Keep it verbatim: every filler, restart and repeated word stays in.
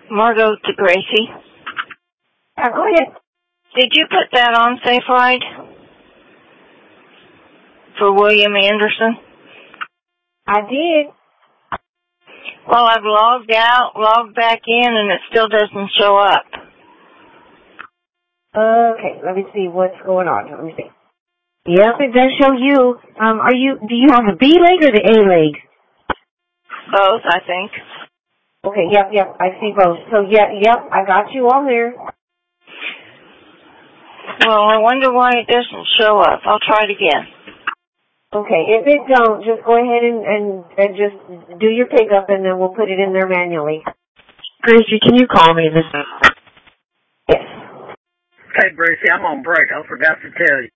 Margot to Gracie. Uh, go ahead. Did you put that on Safe Ride? For William Anderson? I did. Well, I've logged out, logged back in, and it still doesn't show up. Okay, let me see what's going on. Let me see. Yep, it does show you. Um, are you? Do you have the B leg or the A leg? Both, I think. Okay, yep, yep, I see both. So, yeah, yep, I got you all there. Well, I wonder why it doesn't show up. I'll try it again. Okay, if it don't, just go ahead and, and, and just do your pickup, and then we'll put it in there manually. Gracie, can you call me this? Yes. Hey, Gracie, I'm on break. I forgot to tell you.